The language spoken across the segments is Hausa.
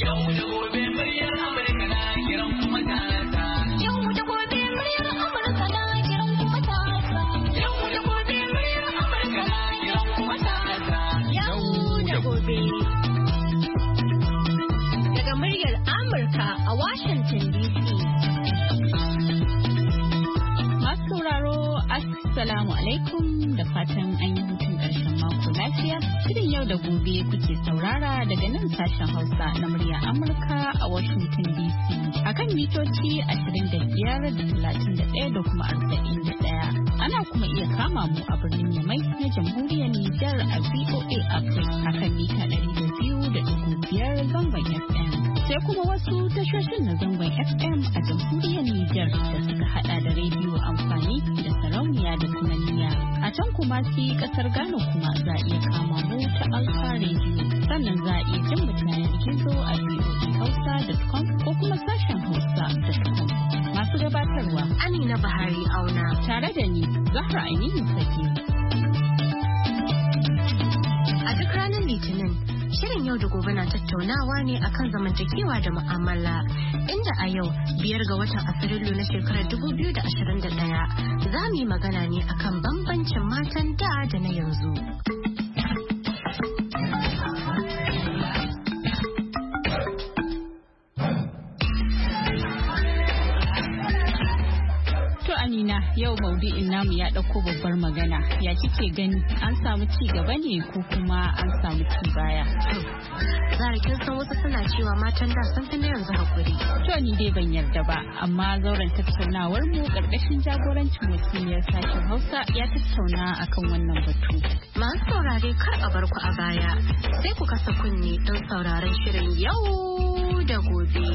Assalamu alaikum da fatan an yi hutun ƙarshen mako lafiya. Shirin yau da gobe kuke saurara daga nan sashen Hausa na murya Amurka a Washington DC. Akan mitoci 25, 31 da kuma 41. Ana kuma iya kama mu a birnin Yamai na Jamhuriyar Nijar a VOA Africa akan mita 200.5 zangon FM. Sai kuma wasu tashoshin na zangon FM a Jamhuriyar Nijar da suka hada da rediyo amfani da sarauniya da kuma niyya. A can kuma si kasar Ghana kuma za a iya kama mu ta Alfa Radio. Sannan za a iya jin mutanen gizo a voahausa.com ko kuma sashen hausa.com. Masu gabatarwa Amina Bahari Auna tare da ni Zahra Aminu Fage. A duk ranar Litinin shirin yau da gobe na tattaunawa ne akan zamantakewa da mu'amala, inda a yau 5 ga watan Afrilu na shekarar 2021 za mu yi magana ne akan bambancin matan da na yanzu. Amina, yau maudu'in namu ya ɗauko babbar magana. Ya kike gani, an samu ci gaba ne ko kuma an samu ci baya? Zara, kin san wasu suna cewa matan da sun fi na yanzu hakuri. To ni dai ban yarda ba, amma zauren tattaunawar mu karkashin jagorancin wakiliyar sashen Hausa ya tattauna akan wannan batu. Masu saurare kar a bar ku a baya, sai ku kasa kunne don sauraron shirin yau da gobe.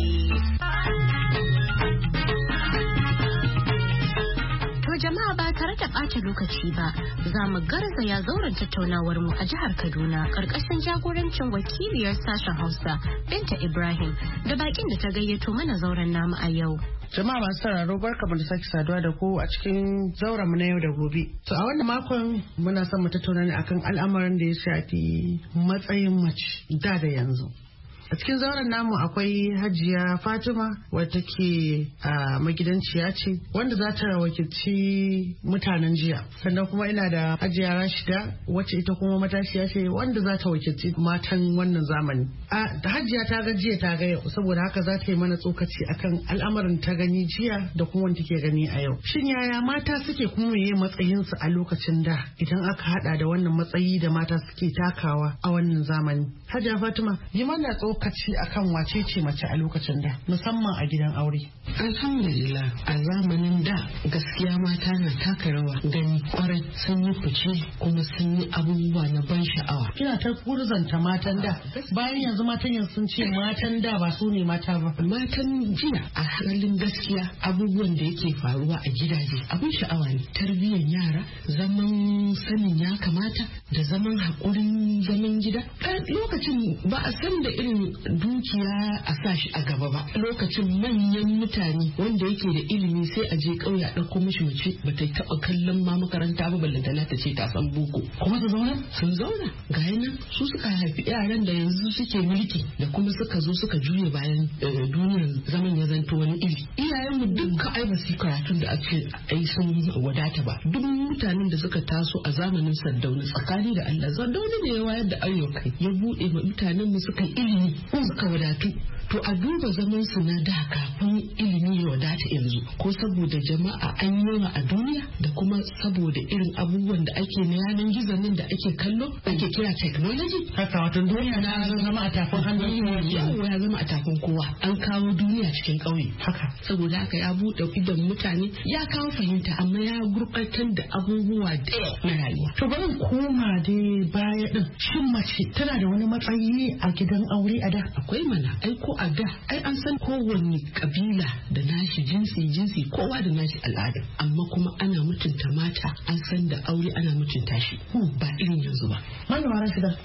Jama'a ba tare da ɓata lokaci ba, za mu garzaya zauren tattaunawar mu a jihar Kaduna ƙarƙashin jagorancin wakiliyar sashen Hausa Binta Ibrahim da bakin da ta gayyato mana zauren namu a yau. Jama'a masu sauraro barkamu da sake saduwa da ku a cikin zauren mu na yau da gobe. To a wannan makon muna son mu tattauna ne akan al'amarin da ya shafi matsayin mace da yanzu. A cikin zauren namu akwai Hajiya Fatima wadda ke magidanciya ce wanda za ta wakilci mutanen jiya. Sannan kuma ina da Hajiya Rashida wacce ita kuma matashiya ce wanda za ta wakilci matan wannan zamani. Hajiya ta ga jiya ta ga yau, saboda haka za ta yi mana tsokaci akan al'amarin ta gani jiya da kuma wanda take gani a yau. Shin yaya mata suke kuma meye matsayinsu a lokacin da idan aka hada da wannan matsayi da mata suke takawa a wannan zamani? Hajiya Fatima, yi mana lokaci akan wace ce mace a lokacin da musamman a gidan aure. Alhamdulillah, a zamanin da gaskiya mata na taka rawa gani kwarai, sun yi fice kuma sun yi abubuwa na ban sha'awa. Kina ta kurzanta matan da, bayan yanzu matan yanzu sun ce matan da ba su ne mata ba. Matan jiya a halin gaskiya abubuwan da yake faruwa a gidaje abin sha'awa ne. Tarbiyyar yara, zaman sanin ya kamata da zaman haƙurin zaman gida. Lokacin ba a san da irin dukiya a sa shi a gaba ba. Lokacin manyan mutane wanda yake da ilimi sai a je ƙauye a ɗauko mishi mace ba ta taɓa kallon ma makaranta ba, ballantana ta ce ta san boko. Kuma sun zauna ga nan su suka haifi yaran da yanzu suke mulki da kuma suka zo suka juya bayan duniyar zaman ya zanto wani iri. Iyayenmu dukka ai ba su karatun da ake ai sun wadata ba. Duk mutanen da suka taso a zamanin Sardauna, tsakani da Allah, Sardauna ne ya wayar da ayyuka, ya buɗe ma mutanen mu suka ilimi suka wadatu. To a duba zaman su na da kafin ilimi ya wadata yanzu, ko saboda jama'a an yawa a duniya da kuma saboda irin abubuwan da ake na yanan gizon nan da ake kallo ake kira technology. Haka wato duniya na zama a tafin hannu, ya zama a tafin kowa, an kawo duniya cikin ƙauye. Haka saboda haka ya buɗe idon mutane, ya kawo fahimta, amma ya gurɓatar da abubuwa da na rayuwa. To bari koma dai baya din, shin mace tana da wani matsayi ne a gidan aure a da? Akwai mana, ai ko a da ai an san kowanne kabila da nashi jinsi kowa da nashi al'ada, amma kuma ana mutunta mata, an san da aure ana mutunta shi ba irin yanzu ba. Malama Rashida,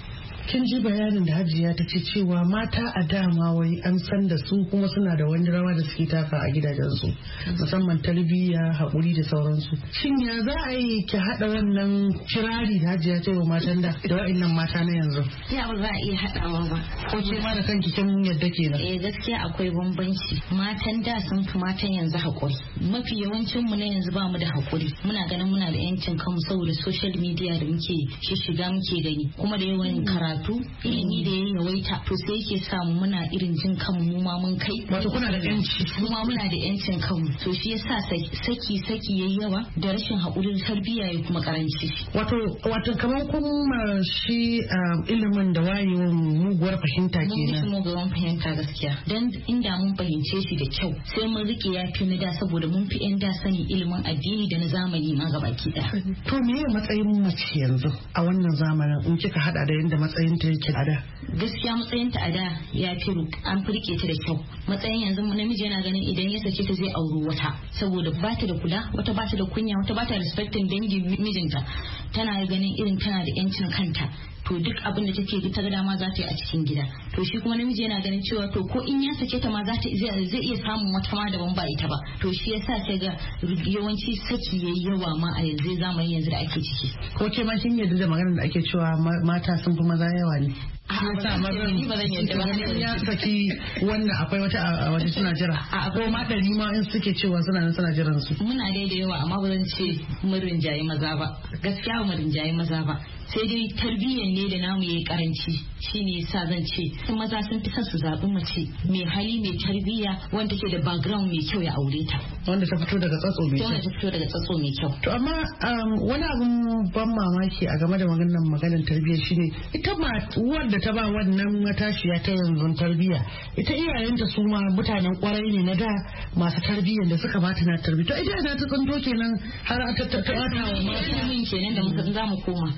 kin ji bayanin da Hajiya ta ce cewa mata a dama wai an san da su kuma suna da wani rawa da suke taka a gidajensu musamman tarbiyya, haƙuri da sauransu. Shin ya za a yi ki haɗa wannan kirari da Hajiya ta yi wa matan da wa'annan mata na yanzu? Ya ba za a iya haɗawa ba. Ko ce ma da kanki kin yadda kenan? Gaskiya akwai bambanci. Matan da sun fi matan yanzu haƙuri. Mafi yawancin mu na yanzu ba mu da haƙuri. Muna ganin muna da yancin kanmu saboda social media da muke shiga muke gani, kuma da yawan karatu ilimi da ya yawaita, to sai yake sa mu muna irin jin kanmu mu ma mun kai. Wato kuna da yanci. Mu ma muna da yancin kanmu. To shi yasa saki yayi yawa da rashin haƙurin tarbiyya ya kuma karanci. Wato kamar kuma shi ilimin da wayewar muguwar fahimta kenan. Mun muguwar fahimta gaskiya. Dan inda mun fahimce shi da kyau sai mun rike yafi na da, saboda mun fi 'yan da sani ilimin addini da na zamani ma gabaki daya. To me matsayin mace yanzu a wannan zamanin in kika hada da yadda matsayin ta yake a da? Gaskiya matsayin ta a da ya fi an firke ta da kyau. Matsayin yanzu namiji yana ganin idan ya sake ta zai auri wata, saboda ba ta da kula, wata ba ta da kunya, wata ba ta respecting dangin mijinta, tana ganin irin tana da yancin kanta. To duk abin da take ta ga dama za ta yi a cikin gida. To shi kuma namiji yana ganin cewa to ko in ya sake ta ma zai iya samun wata ma daban ba ita ba. To shi yasa sai ga yawanci saki yayi yawa ma a yanzu zamanin yanzu da ake ciki. Ko ce ma kin yarda da maganar da ake cewa mata sun fi maza yawa ne? Ya saki wannan akwai wata a waje suna jira. Ko ma ɗari ma in suke cewa suna jiran su. Muna dai da yawa amma ba zan ce mun rinjaye maza ba. Gaskiya ba mu rinjaye maza ba. Sai dai tarbiyyar ne da namu yayi karanci, shine yasa zan ce maza sun fi son su zaɓi mace mai hali mai tarbiyya wanda ke da background mai kyau ya aure ta. Wanda ta fito daga tsatso mai kyau. To amma wani abun ban mamaki a game da maganar tarbiyya shine ita wanda ta ba wannan matashiya ta yanzu tarbiyya, ita iyayenta su ma mutanen kwarai ne na da masu tarbiyyar da suka bata na tarbiyya. To ita ta tsanto kenan har ta bata wa mata kenan da muka za mu koma.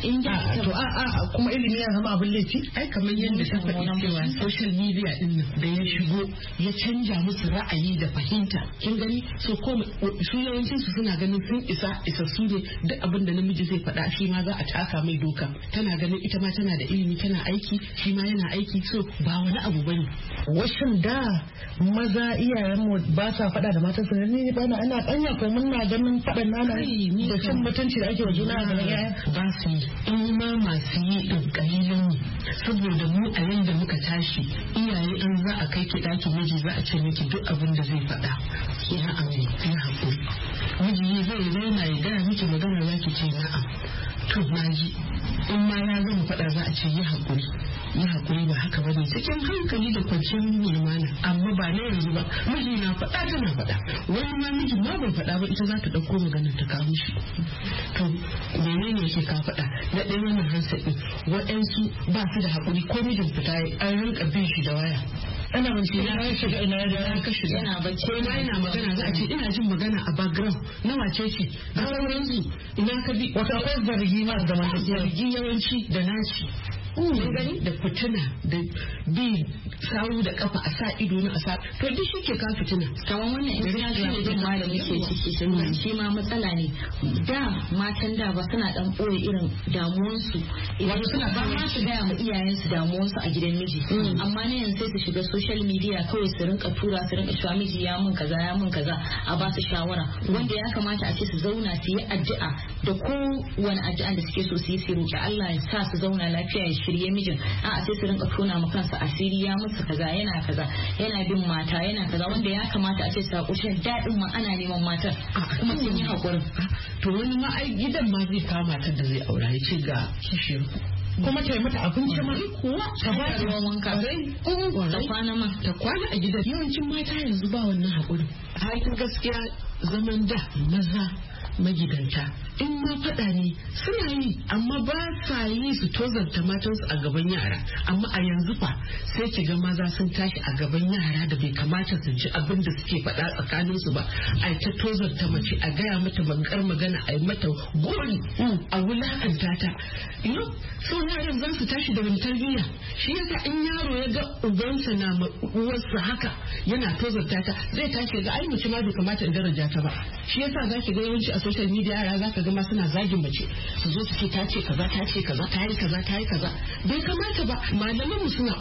Kuma ilimi ya zama abin laifi? Ai kamar yadda ta faɗi cewa social media din da ya shigo ya canja musu ra'ayi da fahimta. Kin gani so ko su yawancin su suna ganin sun isassu ne duk abin da namiji zai faɗa shi ma za a taka mai doka. Tana ganin ita ma tana da ilimi, tana aiki, shi ma yana aiki, so ba wani abu bane. Washin da maza iyayenmu ba sa faɗa da matan su ne ba na ana ɗanya ko muna ganin faɗan nana da cin mutunci da ake wa juna a gaban yaya. Ba su yi in ma masu yi ɗin ƙalilan ne, saboda mu a yanda muka tashi iyaye in za a kai ki ɗaki miji za a ce miki duk abin da zai faɗa ya amince ya haƙuri. Miji zai zauna ya gaya miki magana za ki ce na'am to na ji, in ma ya zama faɗa za a ce yi haƙuri ba haka bane cikin hankali da kwanciyar lumana, amma ba na yanzu ba. Miji na faɗa tana faɗa, wani ma miji ma bai faɗa ba ita za ta ɗauko magana ta kawo shi. To menene yake ka faɗa na ɗaya wannan hansa ɗin waɗansu ba su da haƙuri ko mijin fita an rinka bin shi da waya. Ana bance ya shiga ina da ka shiga yana bacci ma yana magana za a ce ina jin magana a background na wace ce da sauransu ina ka bi wata akwai zargi ma da zargi yawanci da naci. Gani da fitina da bi sawu da kafa a sa ido na a sa to duk shi ke ka fitina. Kamar wannan Instagram din ma da muke ciki shi ma matsala ne. Da matan da ba suna dan ɓoye irin damuwansu, wato suna ba ma su gaya ma iyayensu damuwansu a gidan miji, amma ne yanzu sai su shiga social media kawai su rinka cewa miji ya mun kaza a ba su shawara, wanda ya kamata a ce su zauna su yi addu'a da kowane addu'a da suke so su yi su roki Allah ya sa su zauna lafiya ya shirye mijin. A'a sai su rinka tona ma kansu asiri ya musu kaza yana bin mata yana kaza, wanda ya kamata a ce su haƙuri daɗin ma ana neman matar kuma sun yi haƙurin. To wani ma ai gidan ma zai kama ta da zai aura ya ce ga kishiyar kuma ta yi mata abinci ma kuwa ta ba ta ruwan wanka ta kwana a gidan. Yawancin mata yanzu ba wannan haƙuri. Haƙin gaskiya zaman da maza magidanta in ma faɗa ne suna yi, amma ba sa yi su tozarta matansu a gaban yara. Amma a yanzu fa sai ki ga maza sun tashi a gaban yara da bai kamata su ji abin da suke faɗa tsakaninsu ba, a ta tozarta mace, a gaya mata bakar magana, a yi mata gori, a wulakanta ta. So yaran za su tashi da wani tarbiyya shi yasa in yaro ya ga ubansa na uwarsa haka yana tozarta ta zai tashi ga ai mace ma bai kamata in daraja ta ba. Shi yasa za ki ga yawanci a social media yara za ka ga ma suna zagin mace su zo su ce ta ce kaza ta ce kaza ta yi kaza ta yi kaza. Bai kamata ba, malaman mu suna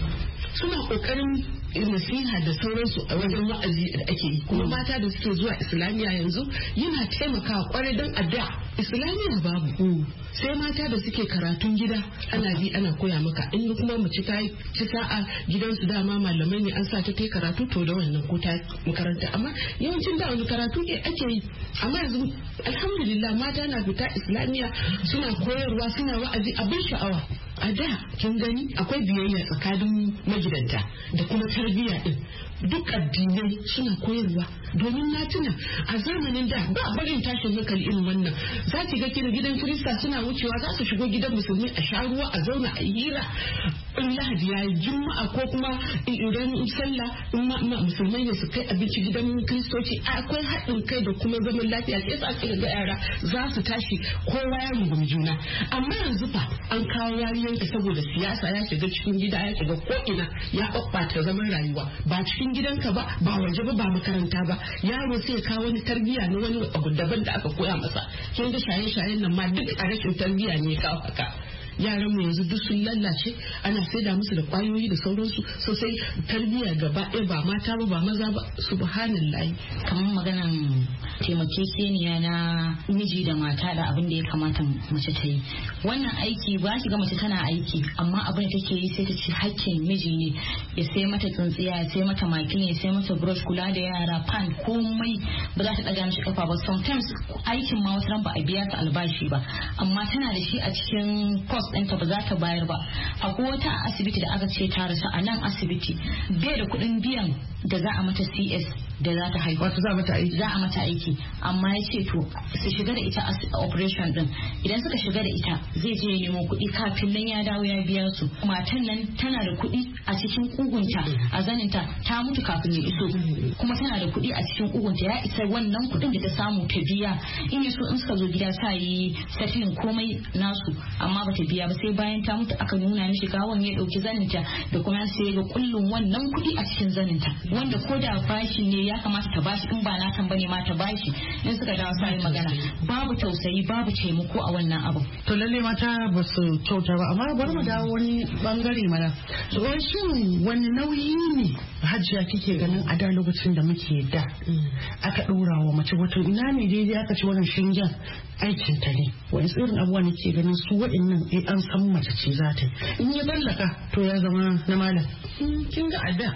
kokarin nasiha da sauransu a wajen wa'azi da ake yi, kuma mata da suke zuwa islamiyya yanzu yana taimakawa kwarai don a da islamiyya babu sai mata da suke karatun gida ana bi ana koya maka, in kuma mace ta ci sa'a gidansu dama malamai ne an sa ta yi karatu to da wannan ko ta makaranta, amma yawancin da wani karatu ne ake yi. Amma yanzu alhamdulillah mata na fita islamiyya suna koyarwa suna wa'azi abin sha'awa. A da kin gani akwai biyayya tsakanin magidanta da kuma tarbiyya din, duk addinai suna koyarwa. Domin na tuna a zamanin da ba barin tashin hankali irin wannan, za ki ga gidan kirista suna wucewa za su shigo gidan musulmi a sha ruwa a zauna a hira, in lahadi ya yi juma'a ko kuma idan sallah in musulmai ne su kai abinci gidan kiristoci, akwai haɗin kai da kuma zaman lafiya. Sai sa ake ga yara za su tashi kowa ya rungumi juna. Amma yanzu fa an kawo yanka saboda siyasa ya shiga cikin gida ya shiga ko'ina ya ɓaɓɓata zaman rayuwa, ba cikin gidanka ba waje ba makaranta ba. Yaro sai kawo wani tarbiyya na wani abu daban da aka koya masa. Kin ga shaye-shayen nan ma duk a rashin tarbiyya ne ya kawo haka. Yaran mu yanzu duk sun lallace, ana saida musu da kwayoyi da sauransu sosai. Tarbiyya gaba ɗaya ba mata ba maza ba, subhanallahi. Kamar maganan taimakekeniya na miji da mata da abin da ya kamata mace ta yi, wannan aiki ba ki ga mace tana aiki amma abin da take yi sai ta ce hakkin miji ne ya sai mata tsintsiya, ya sai mata makilin, ya sai mata brush, kula da yara, pan, komai ba za ta ɗaga mishi kafa ba. Sometimes aikin ma wasu ran ba a biya ta albashi ba, amma tana da shi a cikin ɗinta ba za ta bayar ba. Akwai wata asibiti da aka ce ta rasu a nan asibiti bai da kuɗin biyan da za a mata CS da za ta haihu. Wato za a mata aiki. Amma ya ce to su shiga da ita operation din, idan suka shiga da ita zai je ya nemo kuɗi kafin nan ya dawo ya biya su. Matan nan tana da kuɗi a cikin kugunta a zaninta, ta mutu kafin ya iso, kuma tana da kuɗi a cikin kugunta ya isa wannan kuɗin da ta samu ta biya. In ya so in suka zo gida sa yi settling komai nasu, amma ba ta biya ba sai bayan ta mutu aka nuna mishi gawan ya ɗauki zaninta da kuma sai ga kullum wannan kuɗi a cikin zaninta, wanda ko da bashi ne ya kamata ta bashi, in ba na kan bane ma ta bashi. In suka dawo sai magana babu tausayi babu taimako a wannan abu. To lalle mata ba su kyauta ba, amma bari mu dawo wani bangare mana. To shin wani nauyi ne Hajiya kike ganin a da lokacin da muke da aka ɗora wa mace, wato ina ne daidai aka ci wannan shingen aikin ta ne, wani irin abubuwa ne ke ganin su waɗannan an san mace ce za ta yi, in ya ballaka to ya zama na malam. Kin ga a da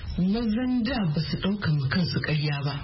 mazan da ba su ɗauka kansu ƙarya ba.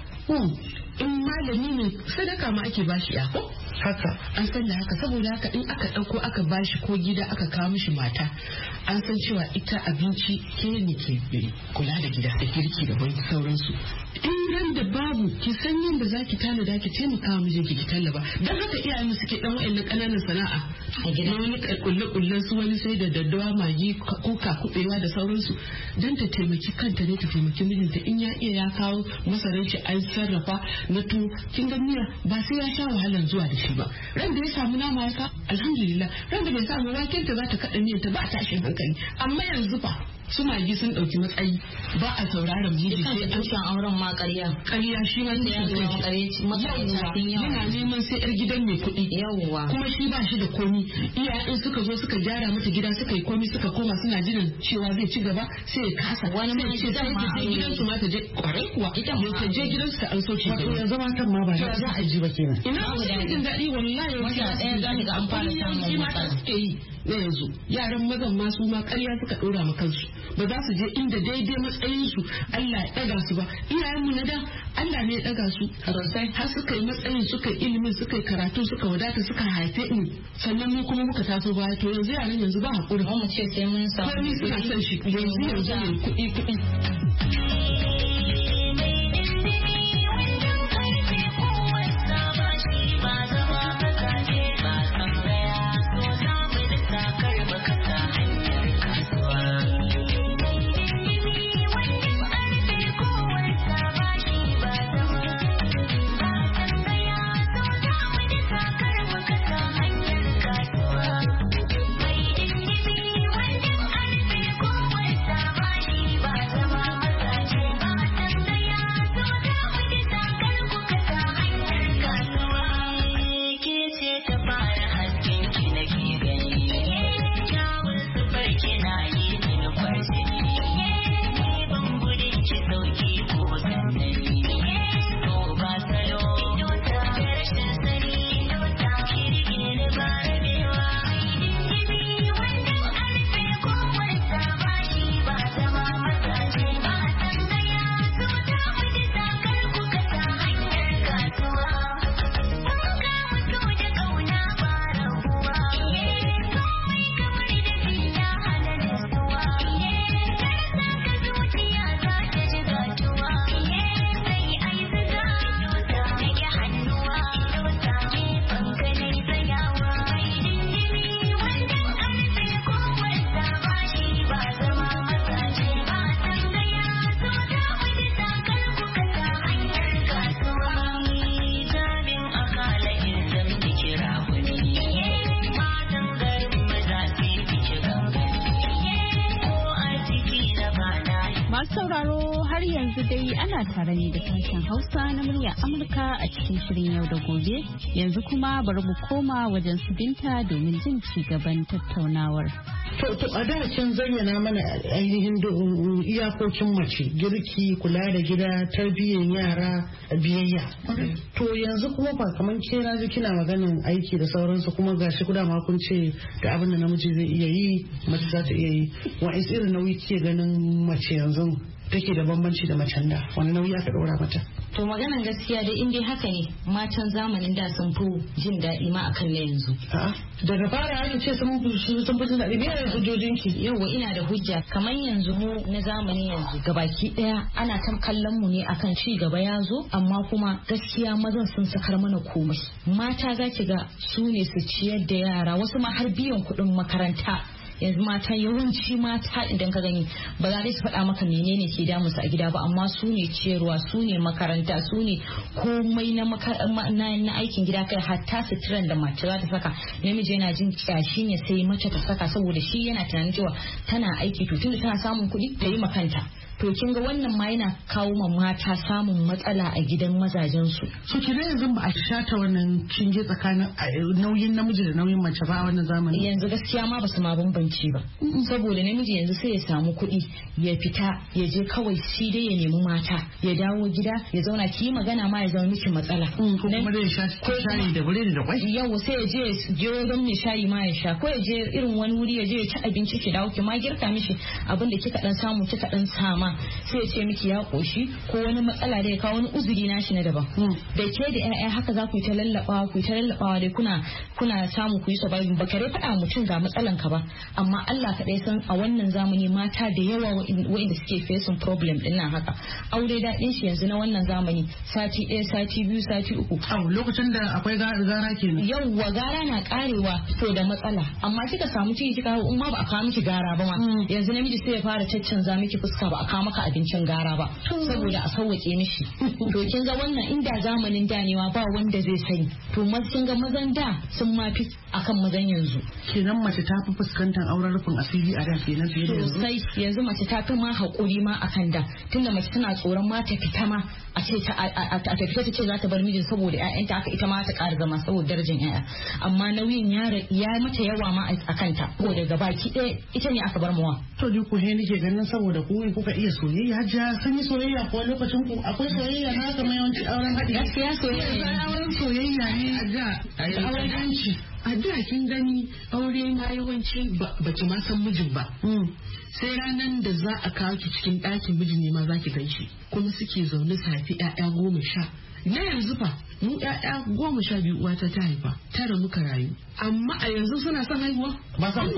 In malami ne sadaka ma ake bashi ya ko haka an san da haka, saboda haka in aka ɗauko aka bashi ko gida aka kawo mishi mata, an san cewa ita abinci ke ne ke kula da gida da girki da wani sauransu. In ran da babu ki san yadda za ki tanada ki taimaka wa mijinki ki tallaba. Don haka iyayen suke dan wa'annan ƙananan sana'a a gida, wani kulle su wani sai da daddawa, magi, kuka, kuɓewa da sauransu, don ta taimaki kanta ne ta taimaki mijinta. In ya iya ya kawo masarar shi an sarrafa na tuwo, kin ga miya ba sai ya sha wahalar zuwa da shi ba. Ran da ya samu nama ya ka alhamdulillah, ran da bai samu waken ta za ta kaɗa miyar ta ba a tashin hankali. Amma yanzu fa su magi sun ɗauki matsayi, ba a sauraron miji sai an tushen auren ma ƙarya shi ma ne yana neman sai yar gidan mai kuɗi, kuma shi ba shi da komi. Iyayen suka zo suka gyara mata gida suka yi komi suka koma suna jiran cewa zai ci gaba sai ya kasa. Wani ma ce sai ta je gidansu ma ta je kwarai kuwa ta je gidansu ta an sauke wato yanzu matan ma ba za a ji ba kenan. Ina wasu jin daɗi wallahi wata ɗaya za ga an fara samun matsala. Na yanzu yaran mazan ma su ma ƙarya suka ɗora ma kansu, ba za su je inda daidai matsayinsu Allah ya ɗaga su ba. Iyayenmu na da Allah ne ya ɗaga su sosai har suka yi matsayin, suka yi ilimin, suka yi karatu, suka wadata, suka haife ni, sannan mu kuma muka taso baya. To yanzu yaran yanzu ba haƙuri, mu ce sai mun samu komai suna son shi yanzu ne kuɗi. sauraro har yanzu dai ana tare ne da sashen Hausa na muryar Amurka a cikin shirin yau da gobe. Yanzu kuma bari mu koma wajen su Binta domin jin ci gaban tattaunawar. To a da kin zayyana mana ainihin iyakokin mace, girki, kula da gida, tarbiyyar yara, biyayya. To yanzu kuma ba kaman ke na ji kina maganin aiki da sauransu kuma gashi kuda ma kun ce da abin da namiji zai iya yi mace za ta iya yi. Wa'in irin nauyi ke ganin mace yanzu take da bambanci da macen da, wani nauyi aka ɗora mata? To maganan gaskiya dai in dai haka ne matan zamanin da sun fi jin daɗi ma akan na yanzu. Daga fara ake ce sun fi jin daɗi, me ne hujjojinki? Yauwa ina da hujja, kamar yanzu mu na zamani yanzu gabaki ɗaya ana kan kallon mu ne akan ci gaba ya zo, amma kuma gaskiya mazan sun sakar mana komai. Mata za ki ga su ne su ciyar da yara, wasu ma har biyan kuɗin makaranta. Yanzu mata yawanci mata idan ka gani ba za su faɗa maka menene ke damu su a gida ba, amma su ne ciyarwa, su ne makaranta, su ne komai na aikin gida, kai hatta suturan da mace za ta saka namiji yana jin kyashi ne sai mace ta saka saboda shi yana tunanin cewa tana aiki to tunda tana samun kuɗi ta yi makanta. To kin ga wannan ma yana kawo ma mata samun matsala a gidan mazajen su. So kina yanzu ba a shata wannan kinge tsakanin nauyin namiji da nauyin mace ba a wannan zamani. Yanzu gaskiya ma basu ma bambanci ba. Saboda namiji yanzu sai ya samu kuɗi ya fita ya je kawai shi dai ya nemi mata ya dawo gida ya zauna ki magana ma ya zama miki matsala. Kuma da ya sha shayi da biredi da kwai. Yau sai ya je don mai shayi ma ya sha, ko ya je irin wani wuri ya je ya ci abinci ki dawo ki ma girka mishi abin da kika dan samu kika dan sama sai ya ce miki ya koshi ko wani matsala da ya kawo wani uzuri nashi na daban. Da ke da ƴaƴa haka za ku yi ta lallabawa dai kuna samu ku yi surviving, ba kare faɗa mutum ga matsalan ka ba, amma Allah kaɗai san a wannan zamani mata da yawa waɗanda suke facing problem din nan haka. Aure daɗin shi yanzu na wannan zamani sati 1, sati 2, sati 3. Lokacin da akwai gara kenan. Yawwa gara na karewa to da matsala, amma kika samu ciki kika hau in ma ba a kawo miki gara ba ma yanzu namiji sai ya fara caccanza miki fuska ba a kawo maka abincin gara ba saboda a sauwake mishi. To kin ga wannan inda zamanin danewa ba wanda zai sani, to kin ga mazan da sun mafi akan mazan yanzu. Kenan mace ta fi fuskantar auren rufin asiri a da kenan fiye da yanzu. Sosai yanzu mace ta fi ma haƙuri ma akan da, tunda mace tana tsoron ma ta fita ma a ce ta fita ta ce za ta bar mijin saboda ƴaƴanta, haka ita ma ta ƙara zama saboda darajar ƴaƴa, amma nauyin ya mata yawa ma a kanta saboda gabaki ɗaya ita ne aka bar mawa. To ni ku he nake ganin saboda ku kuka iya soyayya, ja sun yi soyayya ko lokacin ku akwai soyayya na kamar yawanci auren haɗi. Gaskiya soyayya auren soyayya ne a da auren hanci. A da kin gani aure ma yawanci bace ma san mijin ba. Sai ranar da za a kawo ki cikin ɗakin mijin ne ma za ki ganshi, kuma suke zaune safi 'ya'ya 10. Na yanzu fa mu 'ya'ya 12 uwata ta haifa, 9 muka rayu, amma a yanzu suna son haihuwa. Mazan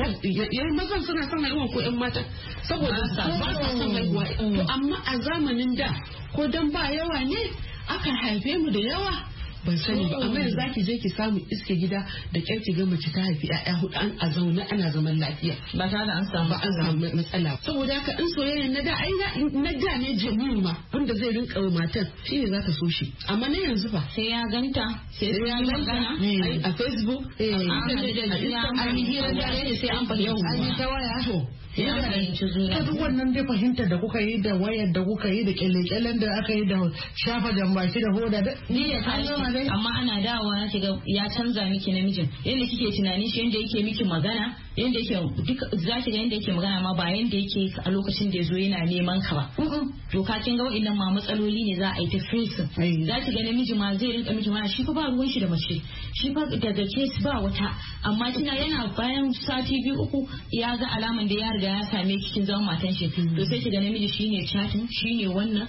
suna son haihuwa ko 'yan mata saboda ba sa son haihuwa. To amma a zamanin da ko dan ba yawa ne aka haife mu da yawa ban sani ba, amma yanzu zaki je ki samu iske gida da kyar ki ga mace ta haifi 'ya'ya 4 a zaune ana zaman lafiya ba tare da an samu matsala. Saboda haka in soyayya na da ne jami'u ma wanda zai rinka wa matar shine za ta so shi, amma na yanzu fa sai ya ganta sai ya magana a Facebook an yi hira da sai an fahimta ta waya. ta duk wannan dai fahimtar da kuka yi da wayar da kuka yi da kyale-kyalen da aka yi da shafa jambaki da hoda da ni ya kai, amma ana dawowa na ga ya canza miki namijin yadda kike tunani shi, yadda yake miki magana, yadda yake duka zaki ga yadda yake magana ma ba yadda yake a lokacin da yazo yana neman ka ba. To ka kin ga wa'annan ma matsaloli ne za a yi ta facing. Zaki ga namiji ma zai rinka miki mana shi fa ba ruwan shi da mace, shi fa daga case ba wata, amma kina yana bayan sati 2-3 ya ga alaman da ya riga ya same cikin zaman matan shi, to sai ki ga namiji shine chatting, shine wannan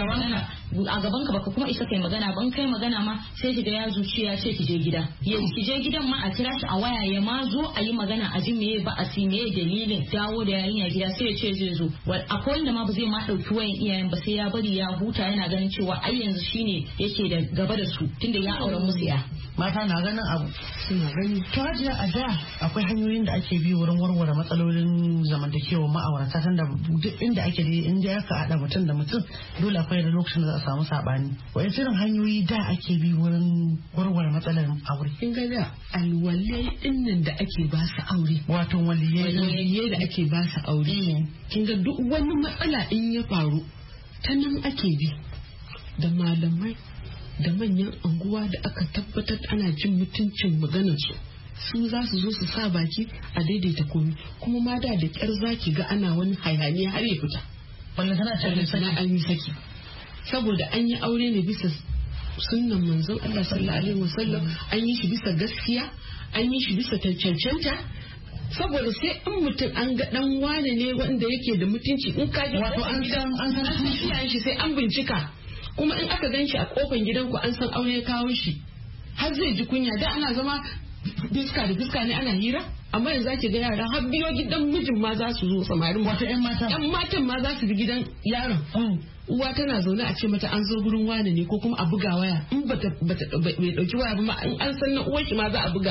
a gaban ka baka kuma isa kai magana ban kai magana ma sai ki ga ya zuciya ce ki je gida, ki je gidan ma a kira shi a waya ya ma zo a yi magana a ji meye ba a si meye dalilin dawo da yarinya gida sai ya ce zai zo. Akwai wanda ma ba zai ma dauki wayan iyayen ba sai ya bari ya huta yana ganin cewa ai yanzu shine yake da gaba da su tunda ya aure musu ya. Mata na ganin abu suna gani. To hajiya a da akwai hanyoyin da ake bi wurin warware matsalolin zamantakewa ma'aurata, tunda duk inda ake da in aka haɗa mutum da mutum dole akwai da lokacin da za a samu sabani wani irin hanyoyi da ake bi wurin warware matsalar aure. Kin ga da alwalai dinnan da ake ba su aure, wato waliyai da ake ba su aure, kin ga duk wani matsala in ya faru ta nan ake bi da malamai da manyan anguwa da aka tabbatar ana jin mutuncin maganarsu, su za su zo su sa baki a daidaita komi. Kuma ma da kyar zaki ga ana wani hayaniya har ya fita, wanda tana sana an yi saki saboda an yi aure ne bisa sunnan manzon Allah sallallahu alaihi wasallam, an yi shi bisa gaskiya, an yi shi bisa cancanta. Saboda sai in mutum an ga dan wane ne wanda yake da mutunci, in ka ji wato an san shi sai an bincika, kuma in aka gan shi a kofar gidanku an san aure ya kawo shi, har zai ji kunya. Da ana zama fiska da fiska ne ana hira, amma yanzu ake ga yara har biyo gidan mijin ma za su zo, samarin wato yan matan ma za su bi gidan yaron. Uwa tana zaune a ce mata an zo gurin wane ne, ko kuma a buga waya, in bai dauki waya ba ma an san na uwar shi ma za a buga,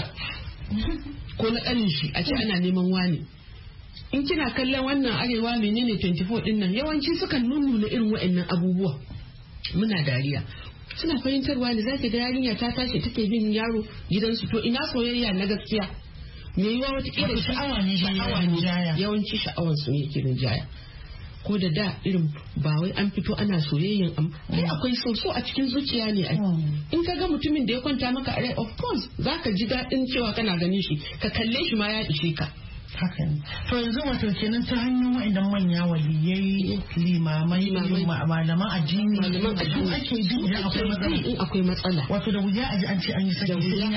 ko na kanin shi a ce ana neman wane. In kina kallon wannan arewa menene 24 din nan, yawanci sukan nuna irin waɗannan abubuwa, muna dariya. Suna fahimtarwa ne, zaki ga yarinya ta tashi take bin yaro gidansu, to ina soyayya na gaskiya? Me yiwa wata kila sha'awa ne, yawanci sha'awar su ne yake rinjaya. Ko da irin ba wai an fito ana soyayyan ai akwai so a cikin zuciya ne ai. In ka ga mutumin da ya kwanta maka a rai, of course zaka ji daɗin cewa kana ganin shi, ka kalle shi ma ya ishe ka. Hakan. To yanzu wato kenan ta hanyar wa'idan manya waliyai, limamai, malaman addini ake ji idan akwai matsala. Wato da wuya a ji an ce an yi saki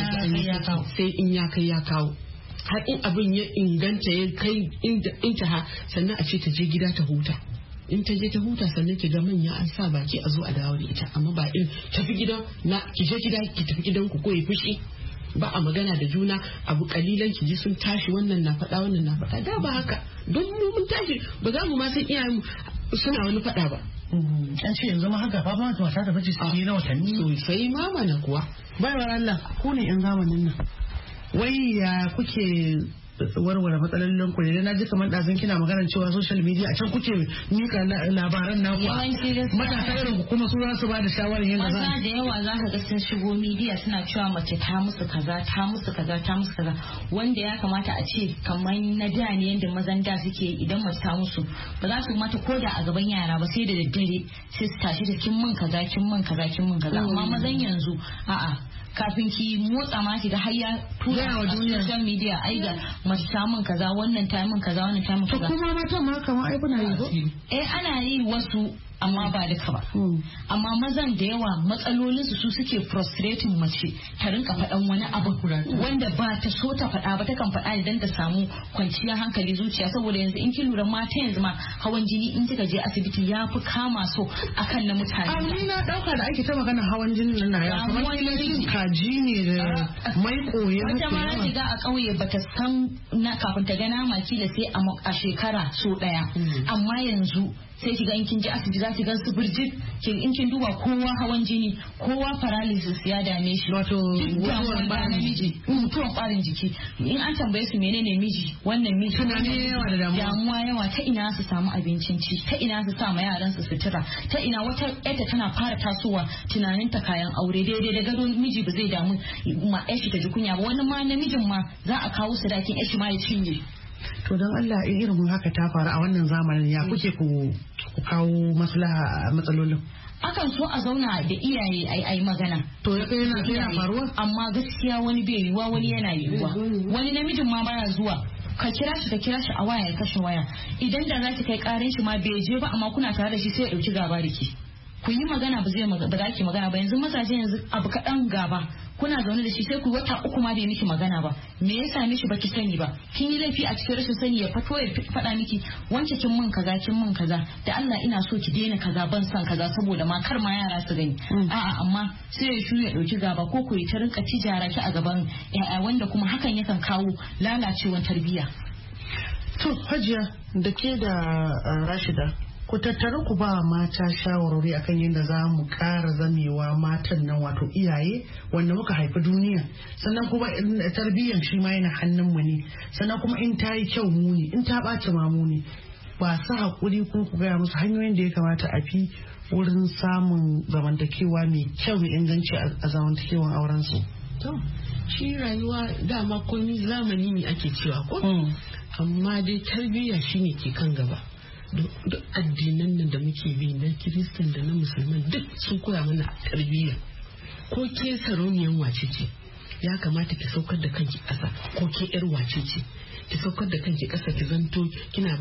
sai in ya kai ya kawo. Har in abin ya inganta ya kai intaha, sannan a ce ta je gida ta huta. In ta je ta huta sannan ki ga manya an sa baki a zo a dawo da ita, amma ba in tafi gida na ki je gida ki tafi gidan ku ko yi fushi. Ba a magana da juna, abu kalilan ki ji sun tashi, wannan na faɗa wannan na faɗa. Da ba haka, don mu mun tashi ba za mu ma san iyayen mu suna wani faɗa ba. An ce yanzu ma haka ba ma ta da bace su na watanni sosai ma mana kuwa. Baiwar Allah, ku ne yan zamanin nan, wai ya kuke warware matsalolin ku ne? Na ji kamar ɗazun kina maganar cewa social media a can kuke mika labaran naku, matasa irin ku kuma su za su ba da shawarar yadda za a. Maza da yawa za ka ga sun shigo media suna cewa mace ta musu kaza, ta musu kaza, ta musu kaza, wanda ya kamata a ce kamar na da ne yadda mazan da suke, idan mace ta musu ba za su mata ko da a gaban yara ba, sai da daddare sai su tashi da kin min kaza, kin min kaza, kin min kaza. Amma mazan yanzu a'a, kafin ki motsa ma ki ga har ya tura a social media, ai ga mace ta min kaza, wannan ta min kaza, wannan ta min kaza. To kuma matan ma kamar ai kuna yi ko? Ana yi wasu, amma ba duka ba. Amma mazan da yawa matsalolinsu su suke frustrating mace ta rinka faɗan wani abu wanda ba ta so ta faɗa ba, ta kan faɗa idan ta samu kwanciyar hankali zuciya. Saboda yanzu in ki lura mata yanzu ma hawan jini in kika je asibiti ya fi kama so akan na mutane. Ni na dauka da ake ta magana hawan jini nan na ya kamar cin kaji ne da maiko ya. Wata ma shiga a ƙauye bata san na kafin ta ga nama kila sai a shekara so ɗaya. Amma yanzu sai ki ga in kin je asibiti za ki ga su birjit, in kin duba kowa hawan jini, kowa paralysis ya dame shi, wato mutuwan ɓarin jiki. In an tambaye su menene miji, wannan miji tunani yawa da damuwa yawa, ta ina su samu abincin ci, ta ina su sa ma yaran su sutura, ta ina wata yadda tana fara tasowa tunanin ta kayan aure, daidai da gado miji ba zai damu ma yashi ta ji kunya ba, wani ma namijin ma za a kawo sadakin yashi ma ya cinye. To don Allah in irin haka ta faru a wannan zamanin, ya kuke ku kawo maslaha a matsalolin? Akan so a zauna da iyaye ai magana. To yana faruwa? Amma gaskiya wani bai yiwuwa, wani yana yiwuwa. Wani namijin ma baya zuwa. Ka kira shi a waya ya kashe waya. Idan da za ki kai karin shi ma bai je ba, amma kuna tare da shi sai ya dauki gaba da ke. Ku yi magana ba za ki magana ba. Yanzu mazaje yanzu abu kaɗan gaba, kuna zaune da shi sai ku wata uku ma bai miki magana ba. Me yasa mishi baki sani ba? Kin yi laifi a cikin rashin sani, ya fito ya faɗa miki wance kin min kaza, kin min kaza, da Allah ina so ki daina kaza, ban san kaza, saboda ma kar ma yara su gani. A'a, amma sai ya shuya dauki gaba, ko ku yi ta rinka tijara ki a gaban yaya, wanda kuma hakan yakan kawo lalacewar tarbiyya. To Hajiya, da ke da Rashida, ku tattara ku ba mata shawarwari akan yadda za mu ƙara zamewa matan nan, wato iyaye wanda muka haifi duniya, sannan kuma tarbiyyar shi ma yana hannun mu ne, sannan kuma in ta yi kyau mu ne, in ta ɓaci ma mu ne. Ba su haƙuri ko ku gaya musu hanyoyin da ya kamata a fi wurin samun zamantakewa mai kyau mai inganci a zamantakewan auren su? To, shi rayuwa dama komai zamani ne ake cewa ko? Amma dai tarbiyya shine ke kan gaba. Duk addinan nan da muke bi na Kiristan da na Musulman duk sun koya mana tarbiyya. Ko ke sarauniyan wace ce, ya kamata ki saukar da kanki ƙasa, ko ke yar wace ce ki saukar da kanki ƙasa, ki zanto kina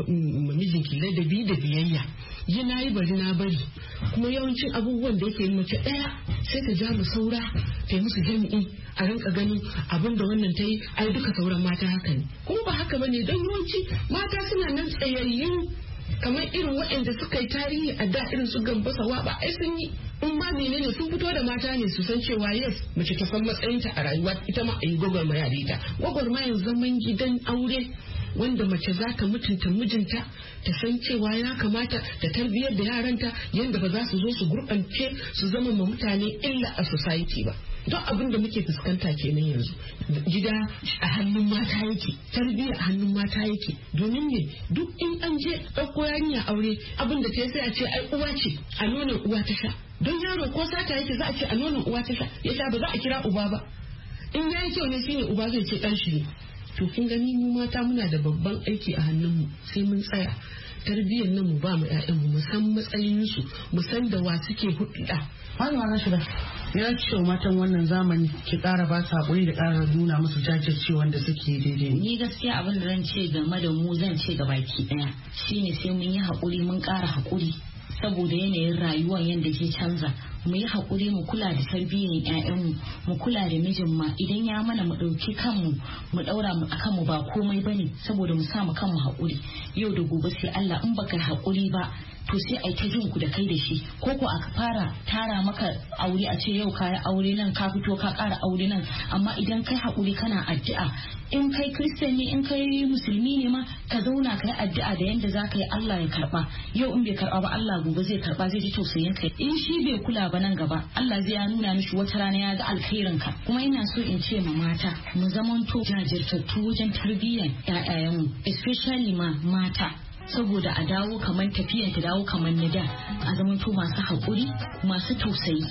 mijinki ladabi da biyayya. Yi na yi bari na bari. Kuma yawancin abubuwan da yake mace ɗaya sai ta ja mu saura ta yi musu jami'i a rinka ganin abin da wannan ta yi ai duka sauran mata haka ne. Kuma ba haka bane, don yawanci mata suna nan tsayayyun kamar irin waɗanda suka yi tarihi a da irin su Gambasa Waba ai sun yi in ma menene sun fito da mata ne su san cewa yes mace ta san matsayinta a rayuwa, ita ma a yi gwagwarmaya da ita. Gwagwarmayar zaman gidan aure wanda mace za ta mutunta mijinta, ta san cewa ya kamata ta tarbiyyar da yaranta yadda ba za su zo su gurɓance su zama ma mutane illa a society ba. Don abin da muke fuskanta kenan yanzu, gida a hannun mata yake, tarbiyya a hannun mata yake. Domin ne duk in an je ɗauko yarinya aure abin da ta sai a ce ai uwa ce, a nonon uwa ta sha. Don yaro ko sata yake za a ce a nonon uwa ta sha, ya sha ba za a kira uba ba. In ya yi kyau ne shine uba zai ce ɗan shi ne. To kin gani mu mata muna da babban aiki a hannunmu, sai mun tsaya tarbiyyar nan mu ba mu ƴaƴanmu mu san matsayinsu, mu san da wa suke hudda. Malama Rashida, ya ce matan wannan zamani ki ƙara ba su haƙuri da ƙara nuna musu jajircewa da suke daidai. Ni gaskiya abin da zan ce game da mu zan ce ga baki ɗaya shine sai mun yi haƙuri, mun ƙara haƙuri saboda yanayin rayuwar yadda ke canza. Mu yi haƙuri mu kula da tarbiyyar ƴaƴanmu, mu kula da mijin ma idan ya mana mu ɗauki kanmu mu ɗaura mu akan mu ba komai bane saboda mu sa mu kanmu haƙuri. Yau da gobe sai Allah, in baka haƙuri ba to sai ai ta jin ku da kai da shi, ko aka fara tara maka aure a ce yau kayi aure nan ka fito ka ƙara aure nan, amma idan kai haƙuri kana addu'a, in kai Christian ne in kai musulmi ne ma ka zauna kai addu'a da yanda za ka yi Allah ya karba. Yau in bai karba ba Allah gobe zai karba, zai ji tausayin kai. In shi bai kula ba nan gaba Allah zai ya nuna mishi wata rana ya ga alkhairin ka. Kuma ina so in ce ma mata mu zamanto jajirtattu wajen tarbiyyar ƴaƴayenmu, especially ma mata, saboda a dawo kamar tafiyan ta dawo kamar na da, a zamanto masu haƙuri masu tausayi.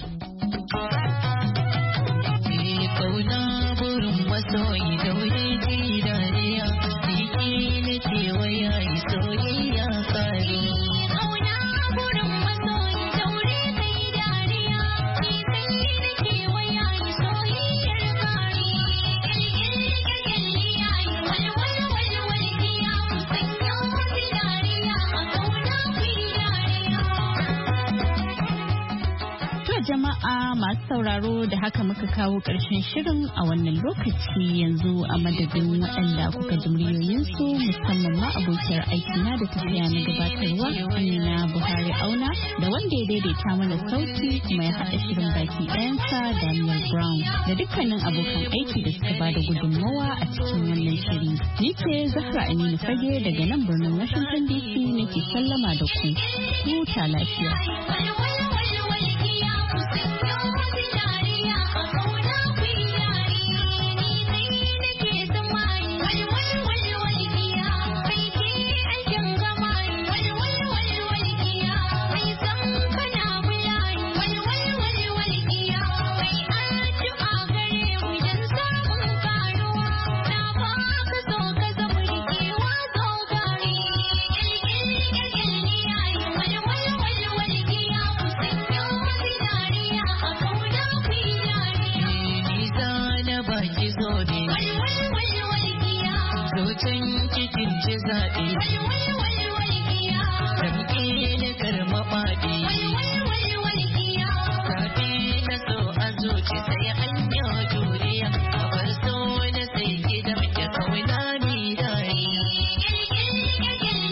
Kauna burin masoyi da wuri ji dariya, jiki na cewa ya yi soyayya kare. Kauna burin masoyi da wuri ji dariya, jiki na cewa ya yi soyayyar kare. Kyalkyalli ya yi walwalwalwalkiya, sanya wasu dariya a kauna ku yi dariya. To jama'a masu sauraro, da haka muka kawo ƙarshen shirin a wannan lokaci. Yanzu a madadin waɗanda kuka ji muryoyinsu, musamman ma abokiyar aikina da tafiya na gabatarwa Amina Buhari Auna, da wanda ya daidaita mana sauti kuma ya haɗa shirin baki ɗayansa Daniel Brown, da dukkanin abokan aiki da suka bada gudunmawa a cikin wannan shiri. Ni ce Zahra Aminu Fage daga nan birnin Washington DC nake sallama da ku. Huta lafiya. Cikin ci zaɓe, tamke na karma faɗi.